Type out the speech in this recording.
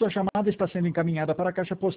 sua chamada está sendo encaminhada para a caixa postal